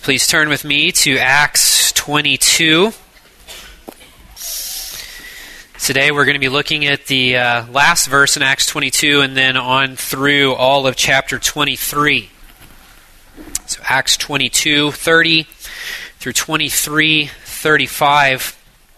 Please turn with me to Acts 22. Today we're going to be looking at the last verse in Acts 22 and then on through all of chapter 23. So Acts 22:30 through 23:35.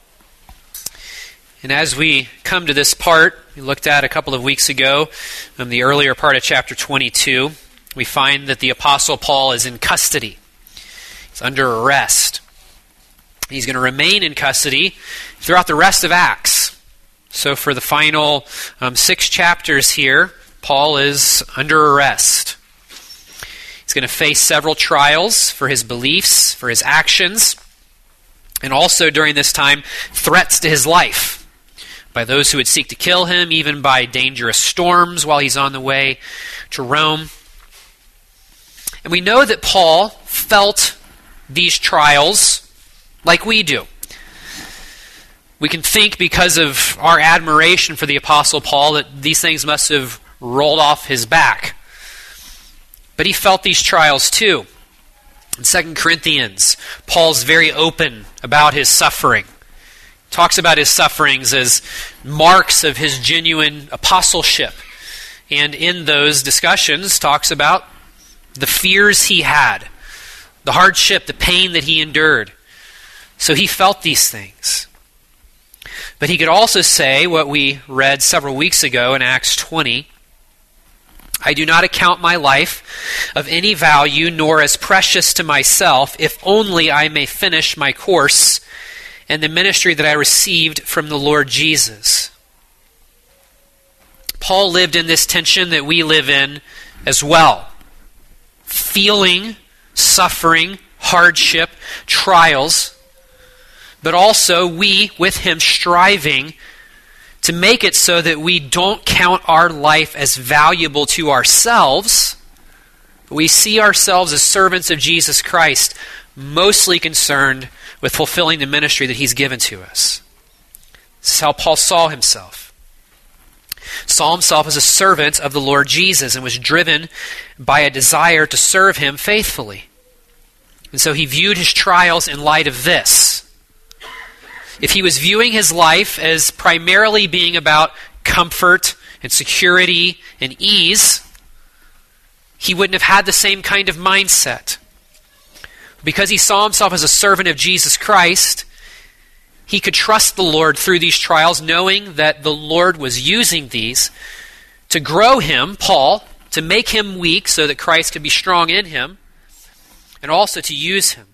And as we come to this part, we looked at a couple of weeks ago, the earlier part of chapter 22, we find that the Apostle Paul is in custody. He's under arrest. He's going to remain in custody throughout the rest of Acts. So for the final 6 chapters here, Paul is under arrest. He's going to face several trials for his beliefs, for his actions, and also during this time, threats to his life by those who would seek to kill him, even by dangerous storms while he's on the way to Rome. And we know that Paul felt these trials like we do. We can think, because of our admiration for the Apostle Paul, that these things must have rolled off his back. But he felt these trials too. In 2 Corinthians, Paul's very open about his suffering. He talks about his sufferings as marks of his genuine apostleship. And in those discussions, talks about the fears he had, the hardship, the pain that he endured. So he felt these things. But he could also say what we read several weeks ago in Acts 20. I do not account my life of any value, nor as precious to myself, if only I may finish my course and the ministry that I received from the Lord Jesus. Paul lived in this tension that we live in as well. Feeling suffering, hardship, trials, but also we, with him, striving to make it so that we don't count our life as valuable to ourselves. We see ourselves as servants of Jesus Christ, mostly concerned with fulfilling the ministry that he's given to us. This is how Paul saw himself. Saw himself as a servant of the Lord Jesus and was driven by a desire to serve him faithfully. And so he viewed his trials in light of this. If he was viewing his life as primarily being about comfort and security and ease, he wouldn't have had the same kind of mindset. Because he saw himself as a servant of Jesus Christ, he could trust the Lord through these trials, knowing that the Lord was using these to grow him, Paul, to make him weak so that Christ could be strong in him, and also to use him.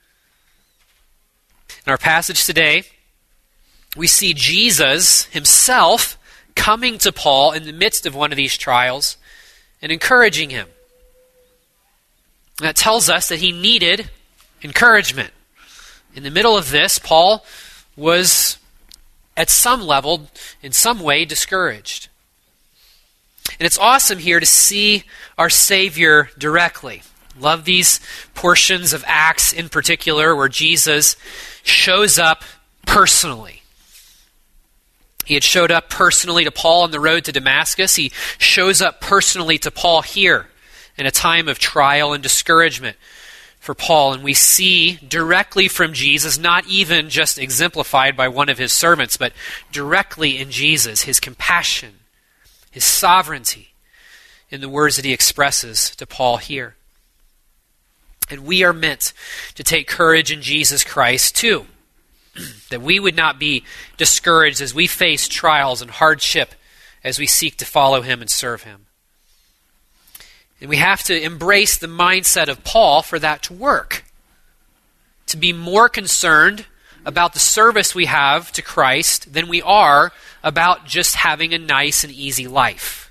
In our passage today, we see Jesus himself coming to Paul in the midst of one of these trials and encouraging him. And that tells us that he needed encouragement. In the middle of this, Paul was at some level, in some way, discouraged. And it's awesome here to see our Savior directly. Love these portions of Acts in particular where Jesus shows up personally. He had showed up personally to Paul on the road to Damascus. He shows up personally to Paul here in a time of trial and discouragement for Paul. And we see directly from Jesus, not even just exemplified by one of his servants, but directly in Jesus, his compassion, his sovereignty in the words that he expresses to Paul here. And we are meant to take courage in Jesus Christ too. That we would not be discouraged as we face trials and hardship as we seek to follow him and serve him. And we have to embrace the mindset of Paul for that to work. To be more concerned about the service we have to Christ than we are about just having a nice and easy life.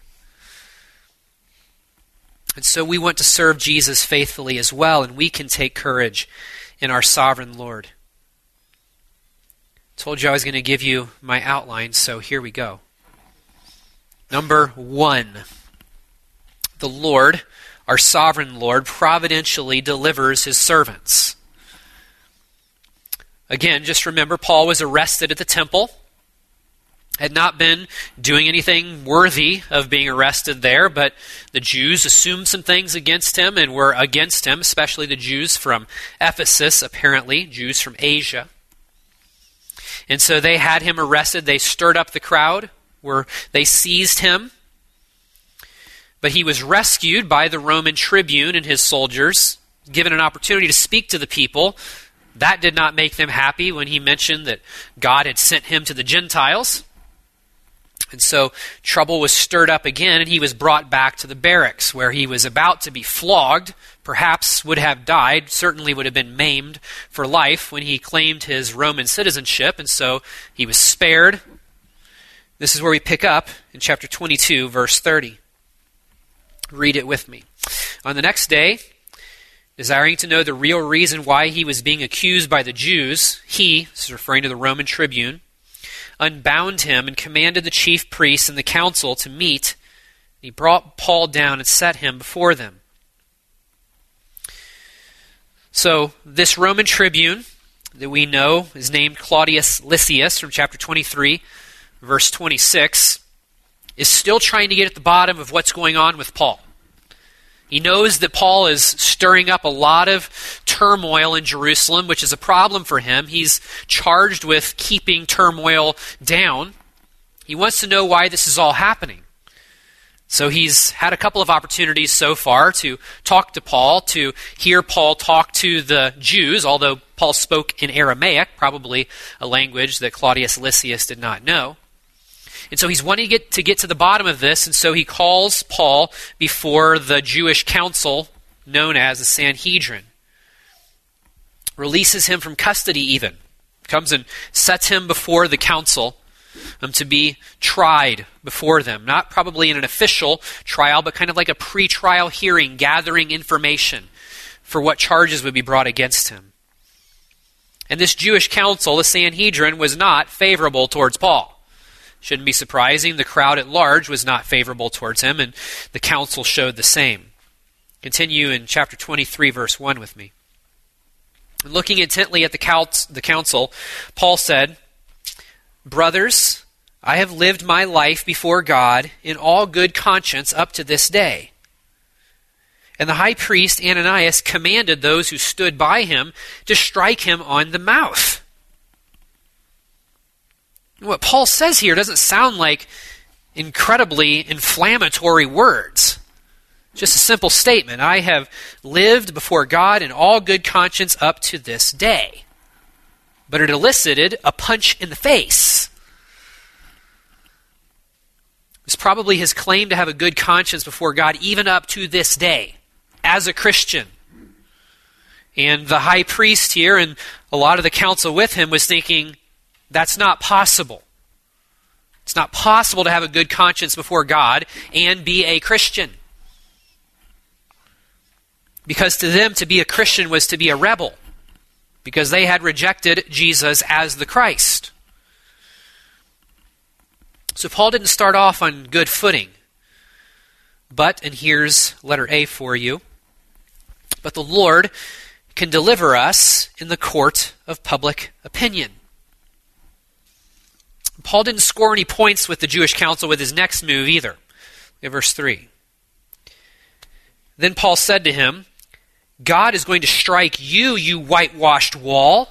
And so we want to serve Jesus faithfully as well, and we can take courage in our sovereign Lord. Told you I was going to give you my outline, so here we go. Number 1. The Lord, our sovereign Lord, providentially delivers his servants. Again, just remember, Paul was arrested at the temple. had not been doing anything worthy of being arrested there, but the Jews assumed some things against him and were against him, especially the Jews from Ephesus, apparently, Jews from Asia. And so they had him arrested. They stirred up the crowd, where they seized him. But he was rescued by the Roman tribune and his soldiers, given an opportunity to speak to the people. That did not make them happy when he mentioned that God had sent him to the Gentiles. And so trouble was stirred up again, and he was brought back to the barracks, where he was about to be flogged, perhaps would have died, certainly would have been maimed for life when he claimed his Roman citizenship, and so he was spared. This is where we pick up in chapter 22, verse 30. Read it with me. On the next day, desiring to know the real reason why he was being accused by the Jews, he, this is referring to the Roman tribune, unbound him and commanded the chief priests and the council to meet. He brought Paul down and set him before them. So this Roman tribune that we know is named Claudius Lysias from chapter 23, verse 26, is still trying to get at the bottom of what's going on with Paul. He knows that Paul is stirring up a lot of turmoil in Jerusalem, which is a problem for him. He's charged with keeping turmoil down. He wants to know why this is all happening. So he's had a couple of opportunities so far to talk to Paul, to hear Paul talk to the Jews, although Paul spoke in Aramaic, probably a language that Claudius Lysias did not know. And so he's wanting to get to the bottom of this, and so he calls Paul before the Jewish council known as the Sanhedrin. Releases him from custody even. Comes and sets him before the council to be tried before them. Not probably in an official trial, but kind of like a pre-trial hearing, gathering information for what charges would be brought against him. And this Jewish council, the Sanhedrin, was not favorable towards Paul. Shouldn't be surprising. The crowd at large was not favorable towards him, and the council showed the same. Continue in chapter 23, verse 1 with me. Looking intently at the council, Paul said, "Brothers, I have lived my life before God in all good conscience up to this day." And the high priest Ananias commanded those who stood by him to strike him on the mouth. What Paul says here doesn't sound like incredibly inflammatory words. Just a simple statement. I have lived before God in all good conscience up to this day. But it elicited a punch in the face. It's probably his claim to have a good conscience before God even up to this day as a Christian. And the high priest here and a lot of the council with him was thinking, that's not possible. It's not possible to have a good conscience before God and be a Christian. Because to them, to be a Christian was to be a rebel. Because they had rejected Jesus as the Christ. So Paul didn't start off on good footing. But, and here's letter A for you, but the Lord can deliver us in the court of public opinion. Paul didn't score any points with the Jewish council with his next move either. Look at verse 3. Then Paul said to him, God is going to strike you, you whitewashed wall.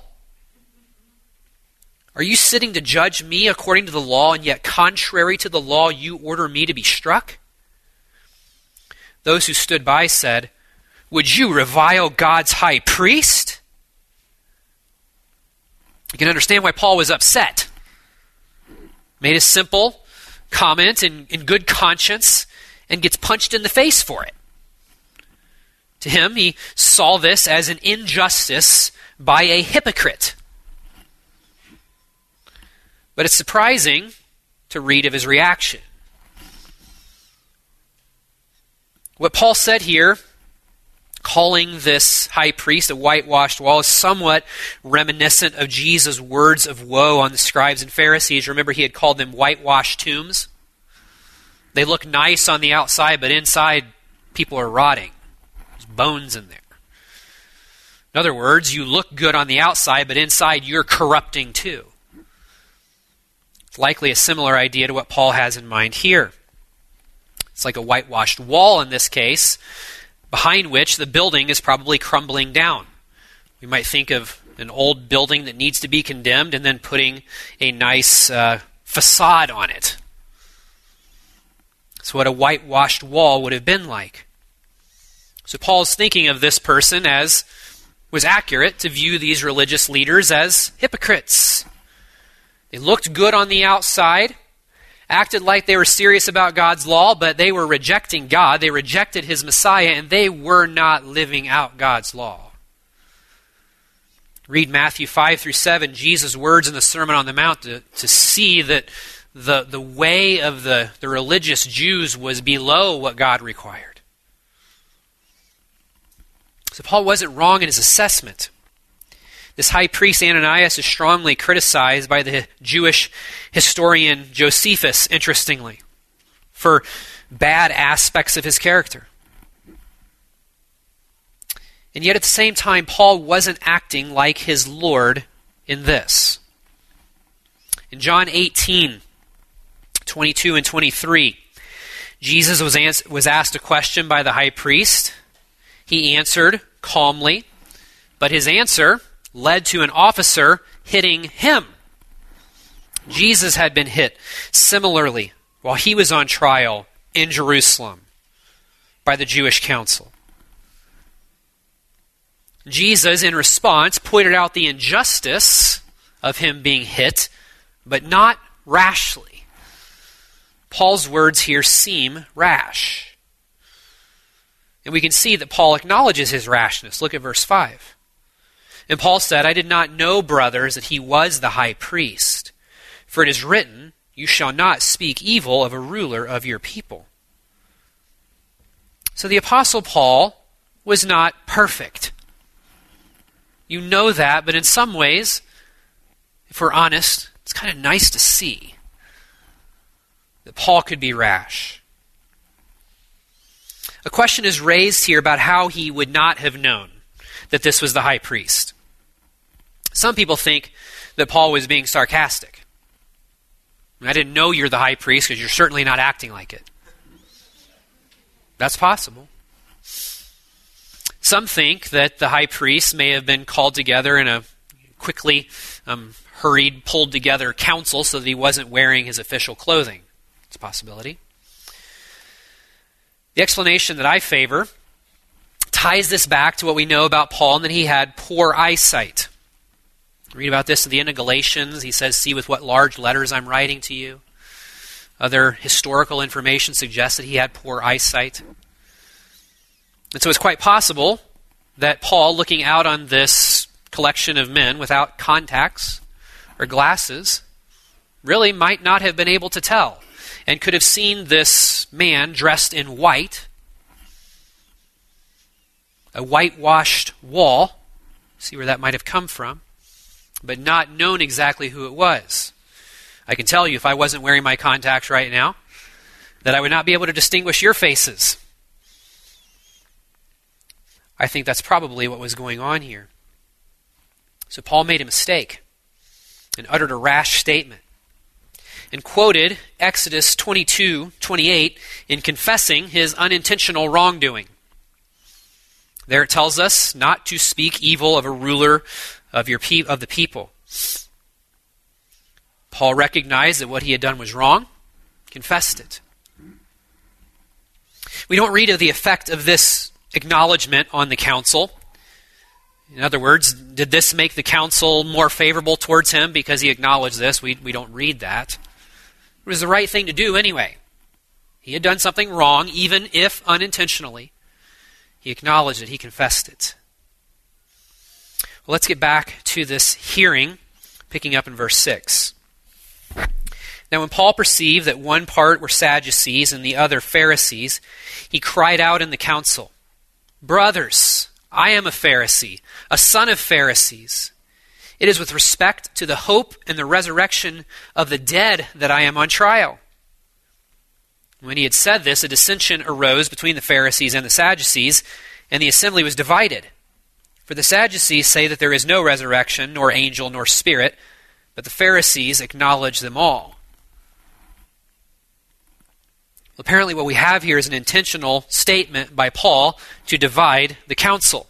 Are you sitting to judge me according to the law, and yet contrary to the law you order me to be struck? Those who stood by said, would you revile God's high priest? You can understand why Paul was upset. Made a simple comment in good conscience and gets punched in the face for it. To him, he saw this as an injustice by a hypocrite. But it's surprising to read of his reaction. What Paul said here, calling this high priest a whitewashed wall, is somewhat reminiscent of Jesus' words of woe on the scribes and Pharisees. Remember, he had called them whitewashed tombs. They look nice on the outside, but inside people are rotting. There's bones in there. In other words, you look good on the outside, but inside you're corrupting too. It's likely a similar idea to what Paul has in mind here. It's like a whitewashed wall in this case, behind which the building is probably crumbling down. We might think of an old building that needs to be condemned and then putting a nice facade on it. That's what a whitewashed wall would have been like. So Paul's thinking of this person as was accurate to view these religious leaders as hypocrites. They looked good on the outside, acted like they were serious about God's law, but they were rejecting God. They rejected his Messiah, and they were not living out God's law. Read Matthew 5 through 7, Jesus' words in the Sermon on the Mount to see that the way of the religious Jews was below what God required. So Paul wasn't wrong in his assessment. This high priest Ananias is strongly criticized by the Jewish historian Josephus, interestingly, for bad aspects of his character. And yet at the same time, Paul wasn't acting like his Lord in this. In John 18, 22 and 23, Jesus was asked a question by the high priest. He answered calmly, but his answer led to an officer hitting him. Jesus had been hit similarly while he was on trial in Jerusalem by the Jewish council. Jesus, in response, pointed out the injustice of him being hit, but not rashly. Paul's words here seem rash. And we can see that Paul acknowledges his rashness. Look at verse 5. And Paul said, I did not know, brothers, that he was the high priest. For it is written, you shall not speak evil of a ruler of your people. So the Apostle Paul was not perfect. You know that, but in some ways, if we're honest, it's kind of nice to see that Paul could be rash. A question is raised here about how he would not have known that this was the high priest. Some people think that Paul was being sarcastic. I didn't know you're the high priest because you're certainly not acting like it. That's possible. Some think that the high priest may have been called together in a quickly hurried, pulled together council so that he wasn't wearing his official clothing. It's a possibility. The explanation that I favor ties this back to what we know about Paul, and that he had poor eyesight. Read about this at the end of Galatians. He says, see with what large letters I'm writing to you. Other historical information suggests that he had poor eyesight. And so it's quite possible that Paul, looking out on this collection of men without contacts or glasses, really might not have been able to tell, and could have seen this man dressed in white, a whitewashed wall, see where that might have come from, but not known exactly who it was. I can tell you, if I wasn't wearing my contacts right now, that I would not be able to distinguish your faces. I think that's probably what was going on here. So Paul made a mistake and uttered a rash statement and quoted Exodus 22:28 in confessing his unintentional wrongdoing. There it tells us not to speak evil of a ruler of the people. Paul recognized that what he had done was wrong, confessed it. We don't read of the effect of this acknowledgement on the council. In other words, did this make the council more favorable towards him because he acknowledged this? We don't read that. It was the right thing to do anyway. He had done something wrong, even if unintentionally. He acknowledged it. He confessed it. Well, let's get back to this hearing, picking up in verse 6. Now when Paul perceived that one part were Sadducees and the other Pharisees, he cried out in the council, Brothers, I am a Pharisee, a son of Pharisees. It is with respect to the hope and the resurrection of the dead that I am on trial. When he had said this, a dissension arose between the Pharisees and the Sadducees, and the assembly was divided. For the Sadducees say that there is no resurrection, nor angel, nor spirit, but the Pharisees acknowledge them all. Apparently what we have here is an intentional statement by Paul to divide the council.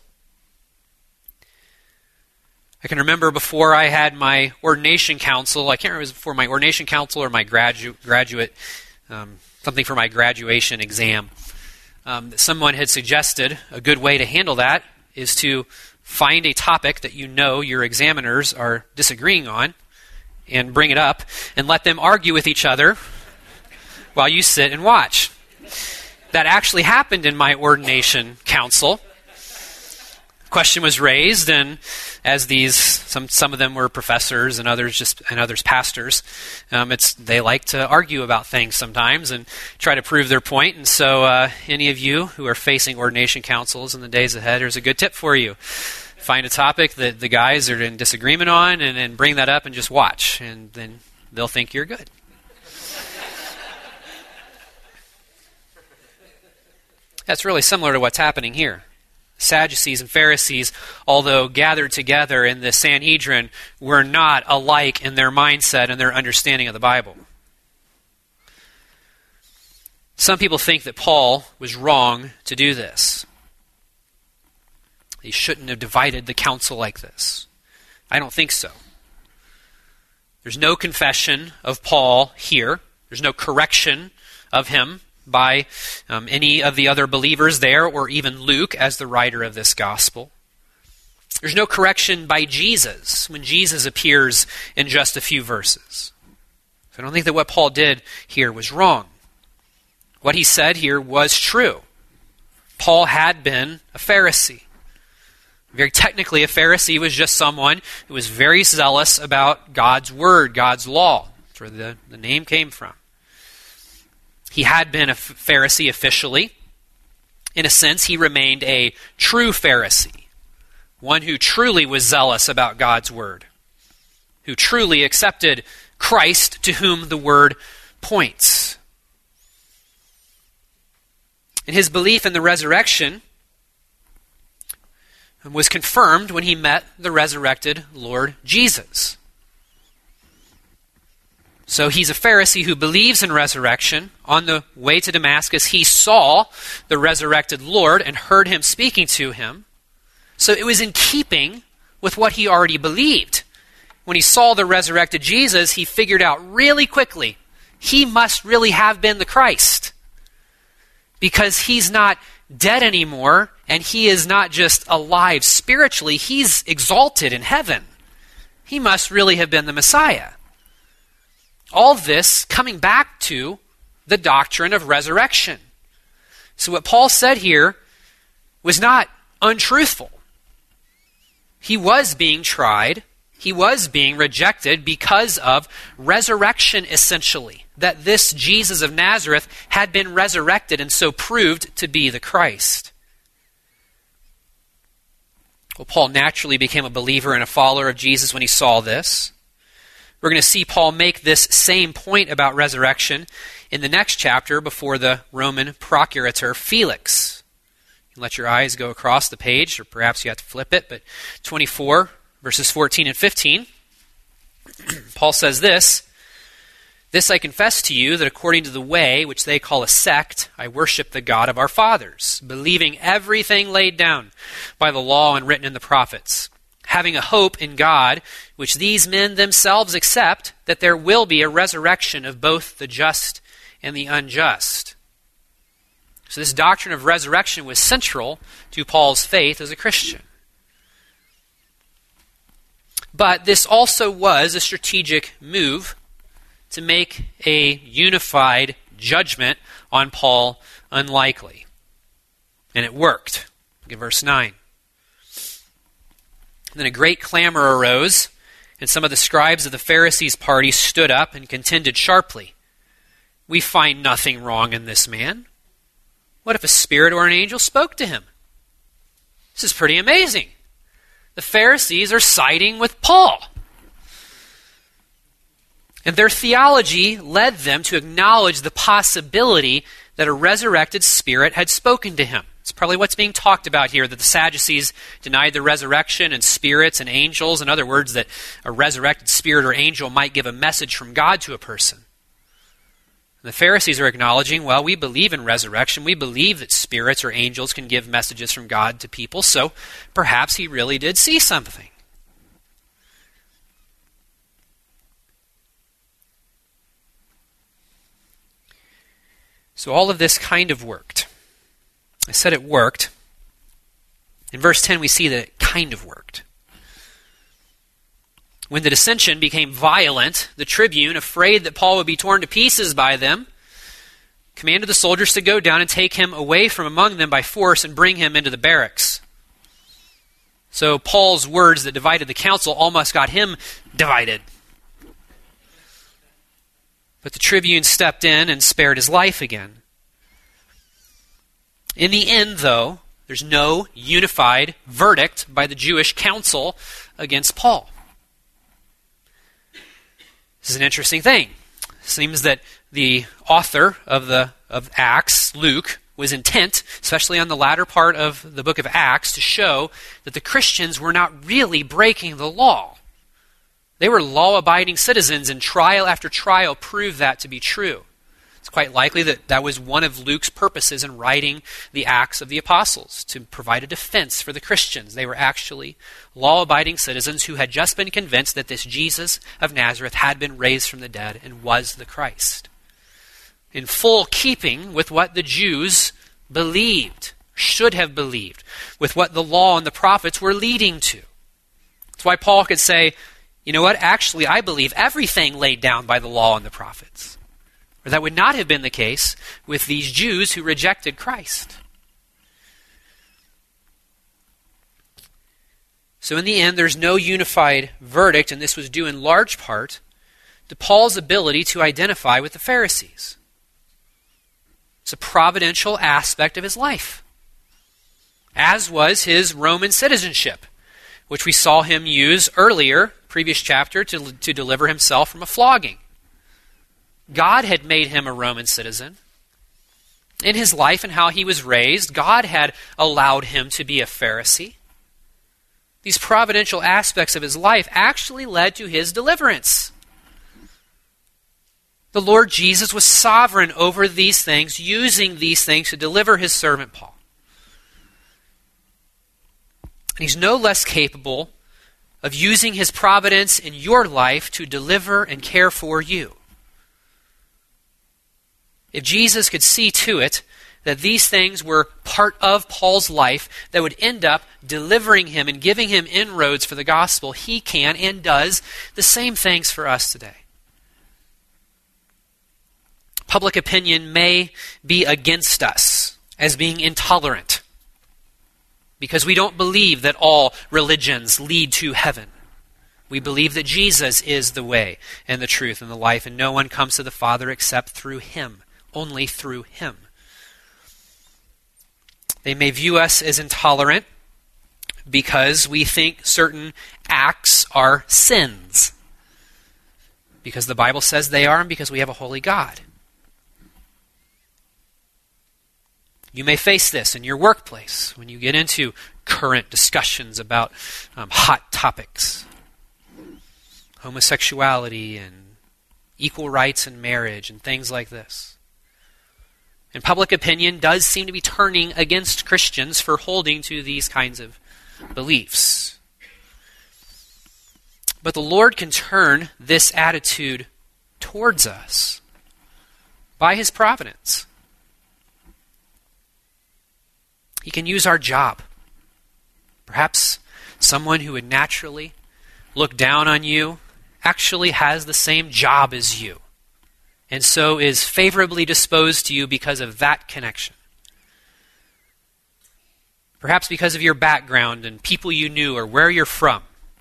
I can remember before I had my ordination council, I can't remember if it was before my ordination council or my graduate, something for my graduation exam. Someone had suggested a good way to handle that is to find a topic that you know your examiners are disagreeing on and bring it up and let them argue with each other while you sit and watch. That actually happened in my ordination council. Question was raised, and as some of them were professors and others pastors, they like to argue about things sometimes and try to prove their point. And so, any of you who are facing ordination councils in the days ahead, here's a good tip for you: find a topic that the guys are in disagreement on, and bring that up and just watch, and then they'll think you're good. That's really similar to what's happening here. Sadducees and Pharisees, although gathered together in the Sanhedrin, were not alike in their mindset and their understanding of the Bible. Some people think that Paul was wrong to do this. He shouldn't have divided the council like this. I don't think so. There's no confession of Paul here. There's no correction of him by any of the other believers there, or even Luke as the writer of this gospel. There's no correction by Jesus when Jesus appears in just a few verses. So I don't think that what Paul did here was wrong. What he said here was true. Paul had been a Pharisee. Very technically, a Pharisee was just someone who was very zealous about God's word, God's law. That's where the name came from. He had been a Pharisee officially. In a sense, he remained a true Pharisee, one who truly was zealous about God's word, who truly accepted Christ to whom the word points. And his belief in the resurrection was confirmed when he met the resurrected Lord Jesus. So he's a Pharisee who believes in resurrection. On the way to Damascus, he saw the resurrected Lord and heard him speaking to him. So it was in keeping with what he already believed. When he saw the resurrected Jesus, he figured out really quickly, he must really have been the Christ. Because he's not dead anymore, and he is not just alive spiritually, he's exalted in heaven. He must really have been the Messiah. All this coming back to the doctrine of resurrection. So what Paul said here was not untruthful. He was being tried. He was being rejected because of resurrection, essentially. That this Jesus of Nazareth had been resurrected and so proved to be the Christ. Well, Paul naturally became a believer and a follower of Jesus when he saw this. We're going to see Paul make this same point about resurrection in the next chapter before the Roman procurator Felix. You can let your eyes go across the page, or perhaps you have to flip it, but 24, verses 14 and 15. Paul says this: "This I confess to you, that according to the way which they call a sect, I worship the God of our fathers, believing everything laid down by the law and written in the prophets, having a hope in God, which these men themselves accept, that there will be a resurrection of both the just and the unjust." So this doctrine of resurrection was central to Paul's faith as a Christian. But this also was a strategic move to make a unified judgment on Paul unlikely. And it worked. Look at verse 9. Then a great clamor arose, and some of the scribes of the Pharisees' party stood up and contended sharply. "We find nothing wrong in this man. What if a spirit or an angel spoke to him?" This is pretty amazing. The Pharisees are siding with Paul. And their theology led them to acknowledge the possibility that a resurrected spirit had spoken to him. It's probably what's being talked about here, that the Sadducees denied the resurrection and spirits and angels. In other words, that a resurrected spirit or angel might give a message from God to a person. The Pharisees are acknowledging, well, we believe in resurrection. We believe that spirits or angels can give messages from God to people, so perhaps he really did see something. So all of this kind of worked. I said it worked. In verse 10, we see that it kind of worked. When the dissension became violent, the tribune, afraid that Paul would be torn to pieces by them, commanded the soldiers to go down and take him away from among them by force and bring him into the barracks. So Paul's words that divided the council almost got him divided. But the tribune stepped in and spared his life again. In the end, though, there's no unified verdict by the Jewish council against Paul. This is an interesting thing. It seems that the author of Acts, Luke, was intent, especially on the latter part of the book of Acts, to show that the Christians were not really breaking the law. They were law-abiding citizens, and trial after trial proved that to be true. It's quite likely that that was one of Luke's purposes in writing the Acts of the Apostles, to provide a defense for the Christians. They were actually law-abiding citizens who had just been convinced that this Jesus of Nazareth had been raised from the dead and was the Christ. In full keeping with what the Jews believed, should have believed, with what the law and the prophets were leading to. That's why Paul could say, you know what, actually I believe everything laid down by the law and the prophets. Or that would not have been the case with these Jews who rejected Christ. So in the end, there's no unified verdict, and this was due in large part to Paul's ability to identify with the Pharisees. It's a providential aspect of his life, as was his Roman citizenship, which we saw him use earlier, previous chapter, to deliver himself from a flogging. God had made him a Roman citizen. In his life and how he was raised, God had allowed him to be a Pharisee. These providential aspects of his life actually led to his deliverance. The Lord Jesus was sovereign over these things, using these things to deliver his servant Paul. And he's no less capable of using his providence in your life to deliver and care for you. If Jesus could see to it that these things were part of Paul's life that would end up delivering him and giving him inroads for the gospel, he can and does the same things for us today. Public opinion may be against us as being intolerant because we don't believe that all religions lead to heaven. We believe that Jesus is the way and the truth and the life, and no one comes to the Father except through him. Only through him. They may view us as intolerant because we think certain acts are sins. Because the Bible says they are, and because we have a holy God. You may face this in your workplace when you get into current discussions about hot topics. Homosexuality and equal rights in marriage and things like this. And public opinion does seem to be turning against Christians for holding to these kinds of beliefs. But the Lord can turn this attitude towards us by his providence. He can use our job. Perhaps someone who would naturally look down on you actually has the same job as you, and so is favorably disposed to you because of that connection. Perhaps because of your background and people you knew or where you're from.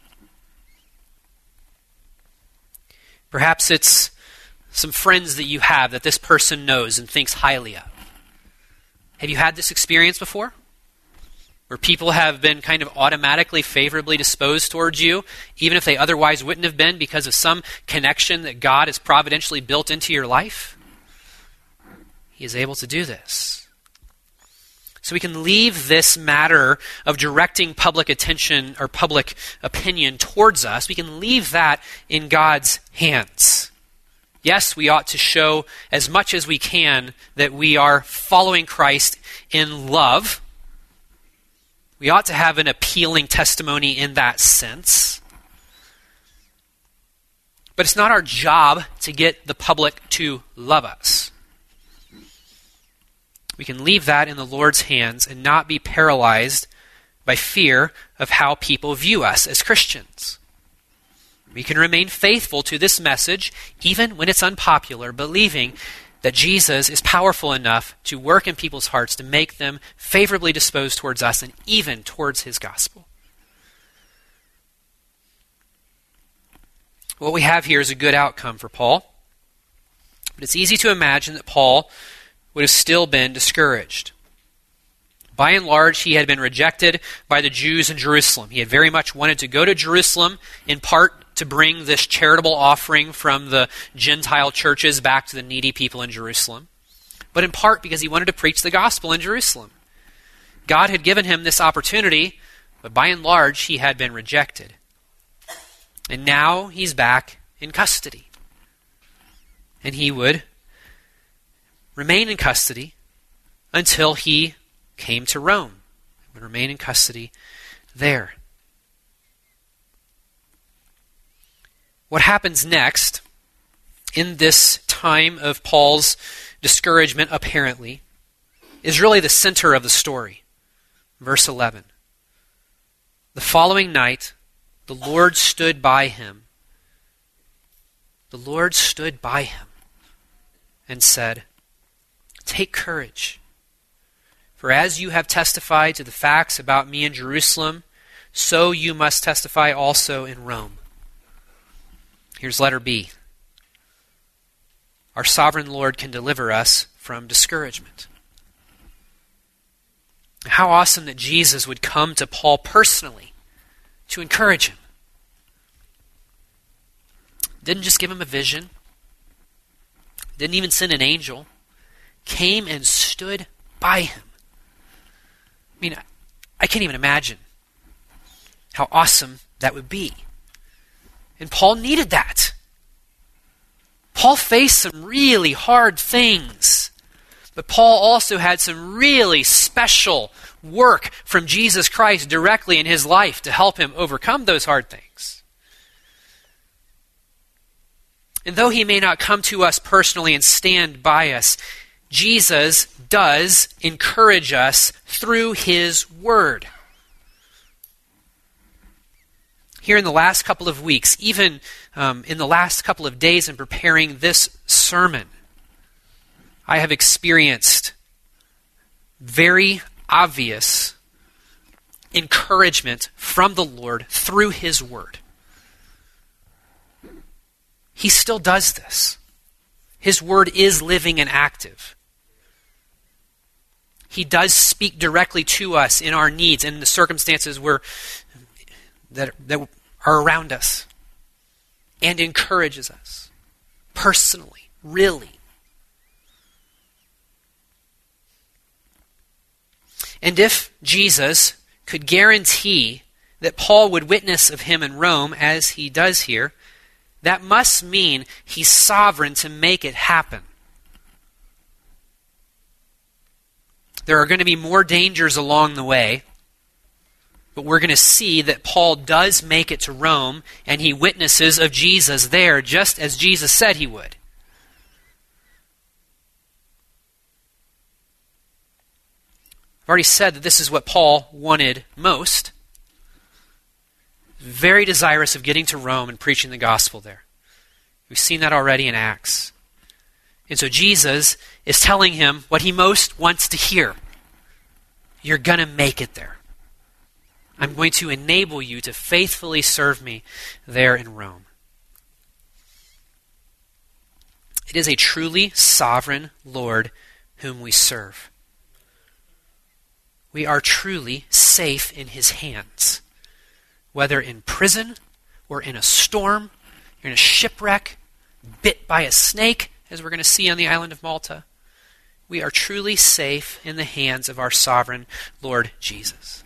Perhaps it's some friends that you have that this person knows and thinks highly of. Have you had this experience before? Where people have been kind of automatically favorably disposed towards you, even if they otherwise wouldn't have been because of some connection that God has providentially built into your life? He is able to do this. So we can leave this matter of directing public attention or public opinion towards us. We can leave that in God's hands. Yes, we ought to show as much as we can that we are following Christ in love. We ought to have an appealing testimony in that sense. But it's not our job to get the public to love us. We can leave that in the Lord's hands and not be paralyzed by fear of how people view us as Christians. We can remain faithful to this message, even when it's unpopular, believing that Jesus is powerful enough to work in people's hearts to make them favorably disposed towards us and even towards his gospel. What we have here is a good outcome for Paul, but it's easy to imagine that Paul would have still been discouraged. By and large, he had been rejected by the Jews in Jerusalem. He had very much wanted to go to Jerusalem, in part to bring this charitable offering from the Gentile churches back to the needy people in Jerusalem, but in part because he wanted to preach the gospel in Jerusalem. God had given him this opportunity, but by and large, he had been rejected. And now he's back in custody. And he would remain in custody until he came to Rome. He would remain in custody there. What happens next in this time of Paul's discouragement, apparently, is really the center of the story. Verse 11. The following night, the Lord stood by him. The Lord stood by him and said, "Take courage, for as you have testified to the facts about me in Jerusalem, so you must testify also in Rome." Here's letter B. Our sovereign Lord can deliver us from discouragement. How awesome that Jesus would come to Paul personally to encourage him. Didn't just give him a vision. Didn't even send an angel. Came and stood by him. I mean, I can't even imagine how awesome that would be. And Paul needed that. Paul faced some really hard things. But Paul also had some really special work from Jesus Christ directly in his life to help him overcome those hard things. And though he may not come to us personally and stand by us, Jesus does encourage us through his word. Here in the last couple of weeks, even in the last couple of days in preparing this sermon, I have experienced very obvious encouragement from the Lord through his word. He still does this. His word is living and active. He does speak directly to us in our needs and in the circumstances that are around us, and encourages us personally, really. And if Jesus could guarantee that Paul would witness of him in Rome, as he does here, that must mean he's sovereign to make it happen. There are going to be more dangers along the way, but we're going to see that Paul does make it to Rome, and he witnesses of Jesus there, just as Jesus said he would. I've already said that this is what Paul wanted most. Very desirous of getting to Rome and preaching the gospel there. We've seen that already in Acts. And so Jesus is telling him what he most wants to hear. You're going to make it there. I'm going to enable you to faithfully serve me there in Rome. It is a truly sovereign Lord whom we serve. We are truly safe in his hands. Whether in prison or in a storm, or in a shipwreck, bit by a snake, as we're going to see on the island of Malta, we are truly safe in the hands of our sovereign Lord Jesus.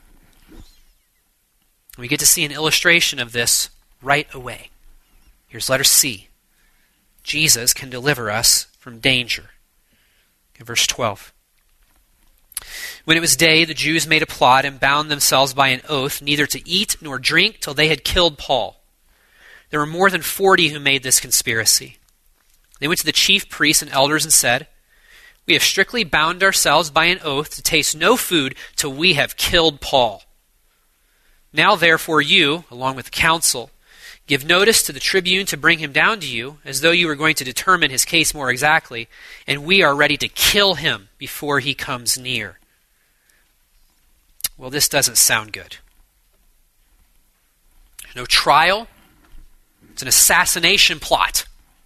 We get to see an illustration of this right away. Here's letter C. Jesus can deliver us from danger. In verse 12. When it was day, the Jews made a plot and bound themselves by an oath neither to eat nor drink till they had killed Paul. There were more than 40 who made this conspiracy. They went to the chief priests and elders and said, "We have strictly bound ourselves by an oath to taste no food till we have killed Paul. Now therefore you, along with the council, give notice to the tribune to bring him down to you, as though you were going to determine his case more exactly, and we are ready to kill him before he comes near." Well, this doesn't sound good. There's no trial. It's an assassination plot.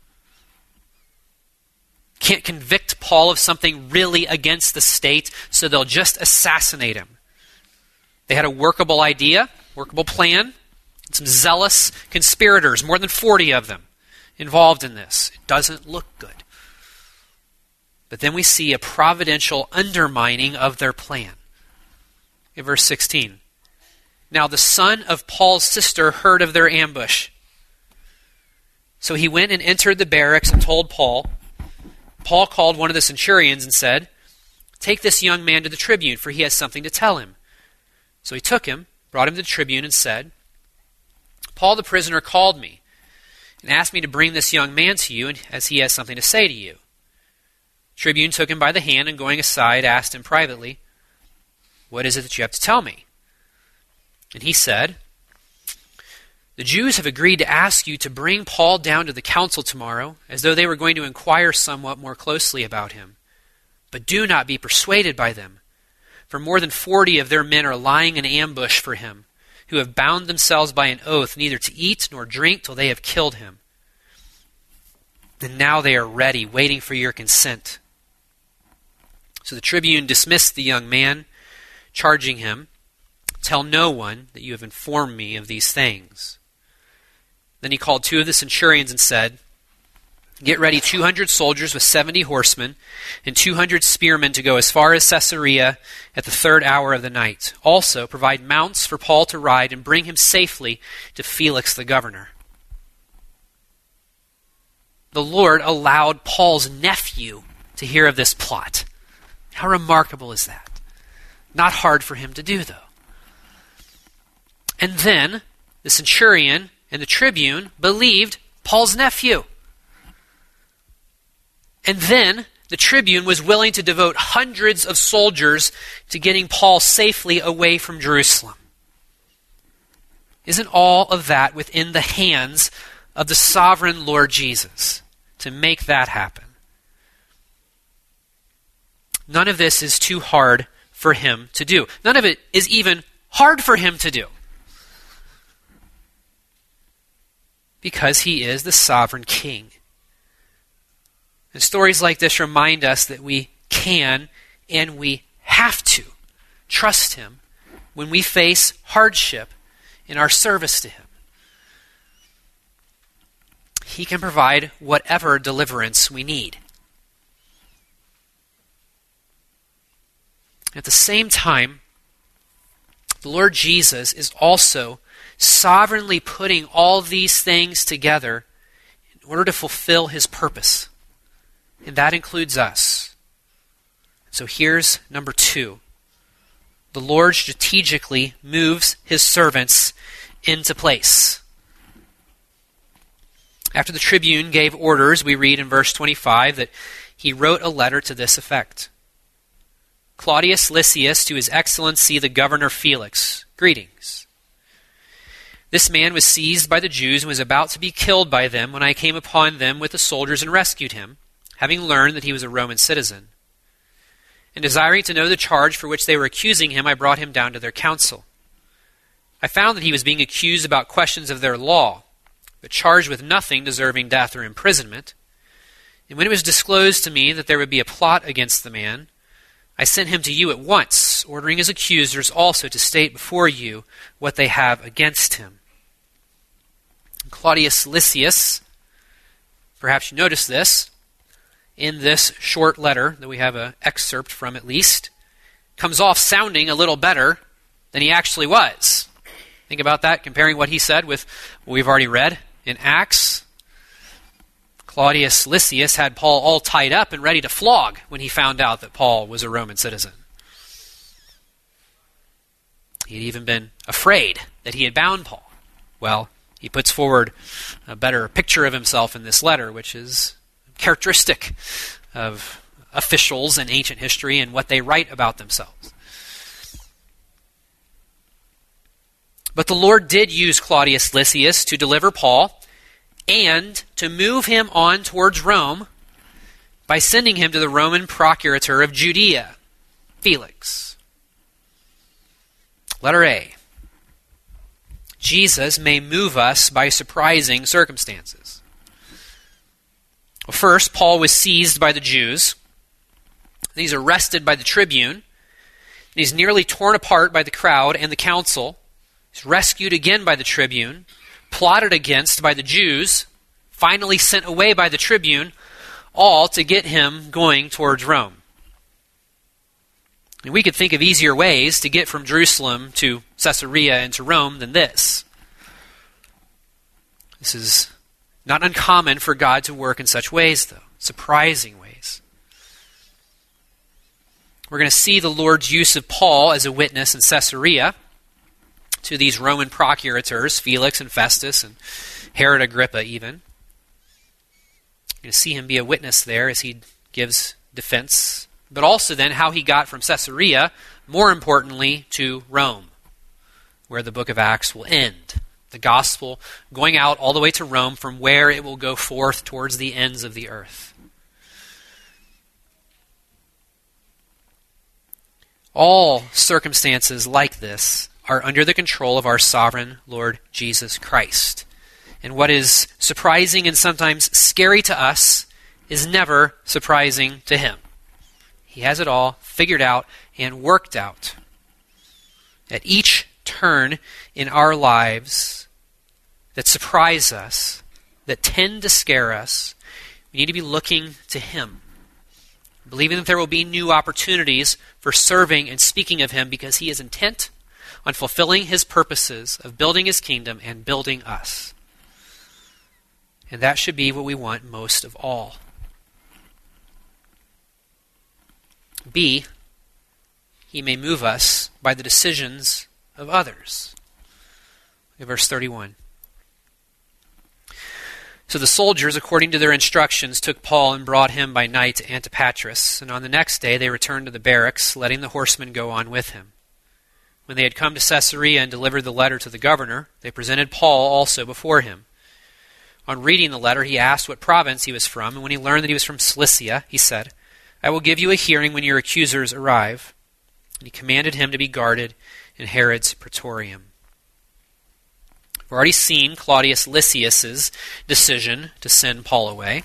Can't convict Paul of something really against the state, so they'll just assassinate him. They had a workable idea, workable plan, and some zealous conspirators, more than 40 of them, involved in this. It doesn't look good. But then we see a providential undermining of their plan. In verse 16, now the son of Paul's sister heard of their ambush. So he went and entered the barracks and told Paul. Paul called one of the centurions and said, "Take this young man to the tribune, for he has something to tell him." So he took him, brought him to the tribune, and said, "Paul the prisoner called me and asked me to bring this young man to you, as he has something to say to you." The tribune took him by the hand and going aside asked him privately, "What is it that you have to tell me?" And he said, "The Jews have agreed to ask you to bring Paul down to the council tomorrow, as though they were going to inquire somewhat more closely about him. But do not be persuaded by them, for more than 40 of their men are lying in ambush for him, who have bound themselves by an oath neither to eat nor drink till they have killed him. And now they are ready, waiting for your consent." So the tribune dismissed the young man, charging him, "Tell no one that you have informed me of these things." Then he called 2 of the centurions and said, "Get ready 200 soldiers with 70 horsemen and 200 spearmen to go as far as Caesarea at the 3rd hour of the night. Also provide mounts for Paul to ride and bring him safely to Felix the governor." The Lord allowed Paul's nephew to hear of this plot. How remarkable is that? Not hard for him to do, though. And then the centurion and the tribune believed Paul's nephew. And then the tribune was willing to devote hundreds of soldiers to getting Paul safely away from Jerusalem. Isn't all of that within the hands of the sovereign Lord Jesus to make that happen? None of this is too hard for him to do. None of it is even hard for him to do. Because he is the sovereign king. And stories like this remind us that we can and we have to trust him when we face hardship in our service to him. He can provide whatever deliverance we need. At the same time, the Lord Jesus is also sovereignly putting all these things together in order to fulfill his purpose. And that includes us. So here's number 2. The Lord strategically moves his servants into place. After the tribune gave orders, we read in verse 25 that he wrote a letter to this effect. Claudius Lysias, to His Excellency the Governor Felix, greetings. This man was seized by the Jews and was about to be killed by them when I came upon them with the soldiers and rescued him, having learned that he was a Roman citizen. And desiring to know the charge for which they were accusing him, I brought him down to their council. I found that he was being accused about questions of their law, but charged with nothing deserving death or imprisonment. And when it was disclosed to me that there would be a plot against the man, I sent him to you at once, ordering his accusers also to state before you what they have against him. Claudius Lysias, perhaps you noticed this, in this short letter that we have an excerpt from at least, comes off sounding a little better than he actually was. Think about that, comparing what he said with what we've already read in Acts. Claudius Lysias had Paul all tied up and ready to flog when he found out that Paul was a Roman citizen. He had even been afraid that he had bound Paul. Well, he puts forward a better picture of himself in this letter, which is characteristic of officials in ancient history and what they write about themselves. But the Lord did use Claudius Lysias to deliver Paul and to move him on towards Rome by sending him to the Roman procurator of Judea, Felix. Letter A. Jesus may move us by surprising circumstances. Well, first, Paul was seized by the Jews. He's arrested by the tribune. He's nearly torn apart by the crowd and the council. He's rescued again by the tribune, plotted against by the Jews, finally sent away by the tribune, all to get him going towards Rome. And we could think of easier ways to get from Jerusalem to Caesarea and to Rome than this. This is not uncommon for God to work in such ways, though, surprising ways. We're going to see the Lord's use of Paul as a witness in Caesarea to these Roman procurators, Felix and Festus and Herod Agrippa even. You're going to see him be a witness there as he gives defense, but also then how he got from Caesarea, more importantly, to Rome, where the book of Acts will end. The gospel going out all the way to Rome, from where it will go forth towards the ends of the earth. All circumstances like this are under the control of our sovereign Lord Jesus Christ. And what is surprising and sometimes scary to us is never surprising to him. He has it all figured out and worked out. At each turn in our lives that surprise us, that tend to scare us, we need to be looking to him, believing that there will be new opportunities for serving and speaking of him, because he is intent on fulfilling his purposes of building his kingdom and building us. And that should be what we want most of all. B, he may move us by the decisions of others. Verse 31. So the soldiers, according to their instructions, took Paul and brought him by night to Antipatris, and on the next day they returned to the barracks, letting the horsemen go on with him. When they had come to Caesarea and delivered the letter to the governor, they presented Paul also before him. On reading the letter, he asked what province he was from, and when he learned that he was from Cilicia, he said, "I will give you a hearing when your accusers arrive." And he commanded him to be guarded in Herod's praetorium. We've already seen Claudius Lysias' decision to send Paul away.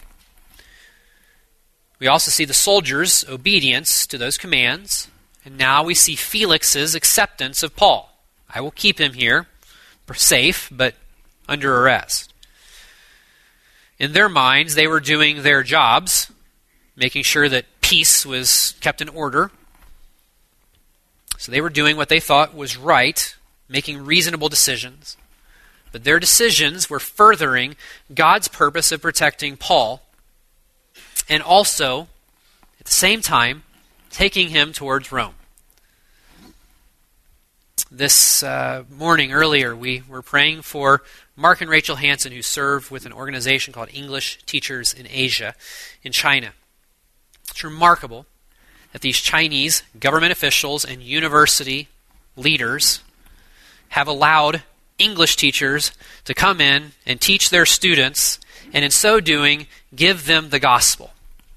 We also see the soldiers' obedience to those commands. And now we see Felix's acceptance of Paul. I will keep him here, safe, but under arrest. In their minds, they were doing their jobs, making sure that peace was kept in order. So they were doing what they thought was right, making reasonable decisions. But their decisions were furthering God's purpose of protecting Paul, and also, at the same time, taking him towards Rome. This morning, earlier, we were praying for Mark and Rachel Hansen, who serve with an organization called English Teachers in Asia in China. It's remarkable that these Chinese government officials and university leaders have allowed English teachers to come in and teach their students, and in so doing, give them the gospel.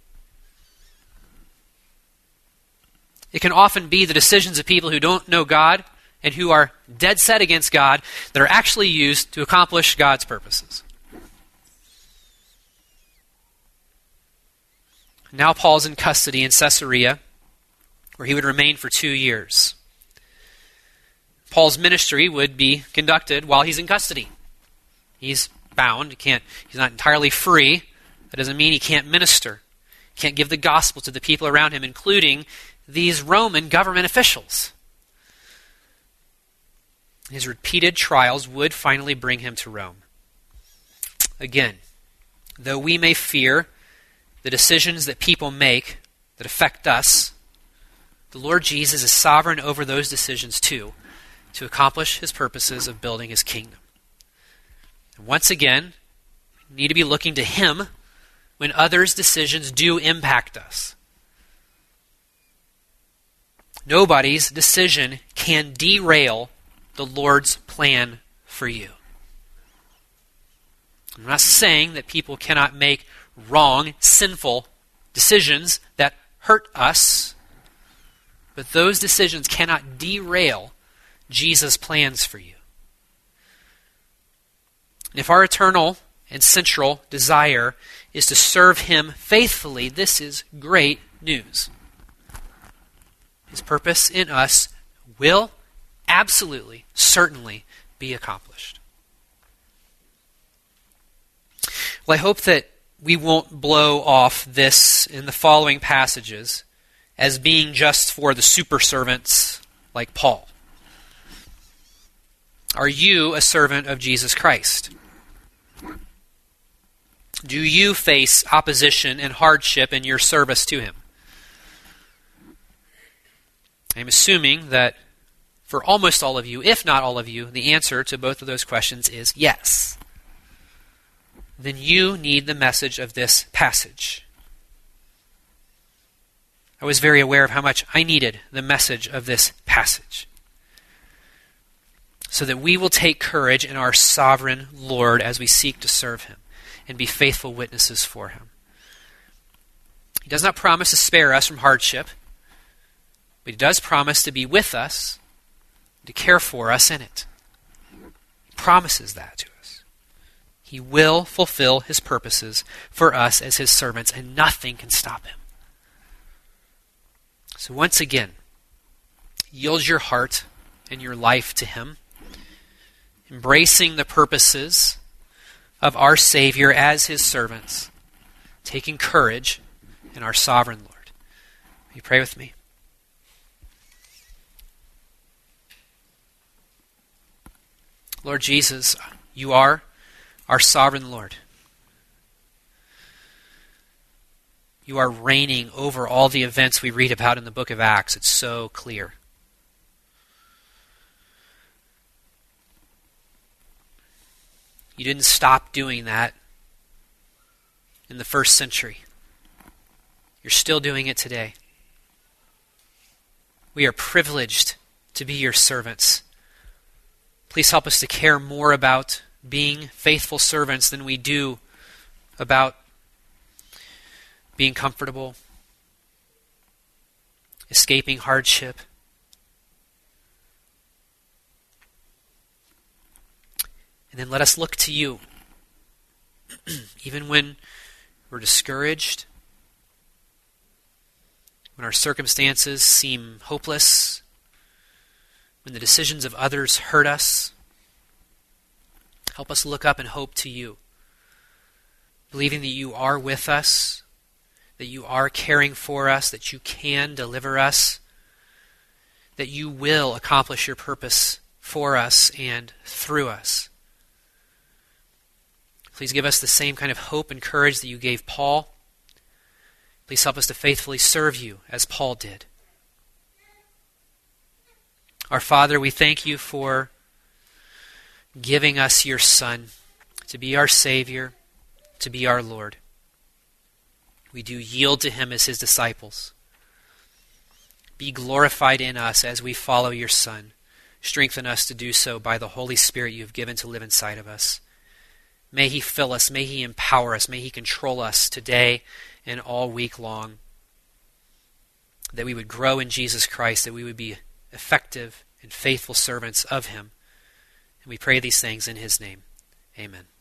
It can often be the decisions of people who don't know God and who are dead set against God that are actually used to accomplish God's purposes. Now Paul's in custody in Caesarea, where he would remain for 2 years. Paul's ministry would be conducted while he's in custody. He's bound. He's not entirely free. That doesn't mean he can't minister. He can't give the gospel to the people around him, including these Roman government officials. His repeated trials would finally bring him to Rome. Again, Though we may fear the decisions that people make that affect us, the Lord Jesus is sovereign over those decisions too, to accomplish his purposes of building his kingdom. And once again, we need to be looking to him when others' decisions do impact us. Nobody's decision can derail the Lord's plan for you. I'm not saying that people cannot make wrong, sinful decisions that hurt us, but those decisions cannot derail Jesus' plans for you. If our eternal and central desire is to serve him faithfully, this is great news. His purpose in us will absolutely, certainly be accomplished. Well, I hope that we won't blow off this in the following passages as being just for the super servants like Paul. Are you a servant of Jesus Christ? Do you face opposition and hardship in your service to him? I'm assuming that for almost all of you, if not all of you, the answer to both of those questions is yes. Then you need the message of this passage. I was very aware of how much I needed the message of this passage, so that we will take courage in our sovereign Lord as we seek to serve him and be faithful witnesses for him. He does not promise to spare us from hardship, but he does promise to be with us, to care for us in it. He promises that to us. He will fulfill his purposes for us as his servants, and nothing can stop him. So once again, yield your heart and your life to him, embracing the purposes of our Savior as his servants, taking courage in our sovereign Lord. Will you pray with me? Lord Jesus, you are our sovereign Lord. You are reigning over all the events we read about in the book of Acts. It's so clear. You didn't stop doing that in the first century. You're still doing it today. We are privileged to be your servants. Please help us to care more about being faithful servants than we do about being comfortable, escaping hardship. And then let us look to you, even when we're discouraged, when our circumstances seem hopeless, when the decisions of others hurt us. Help us look up and hope to you, believing that you are with us, that you are caring for us, that you can deliver us, that you will accomplish your purpose for us and through us. Please give us the same kind of hope and courage that you gave Paul. Please help us to faithfully serve you as Paul did. Our Father, we thank you for giving us your Son to be our Savior, to be our Lord. We do yield to him as his disciples. Be glorified in us as we follow your Son. Strengthen us to do so by the Holy Spirit you have given to live inside of us. May he fill us, may he empower us, may he control us today and all week long. That we would grow in Jesus Christ, that we would be effective and faithful servants of him. And we pray these things in his name. Amen.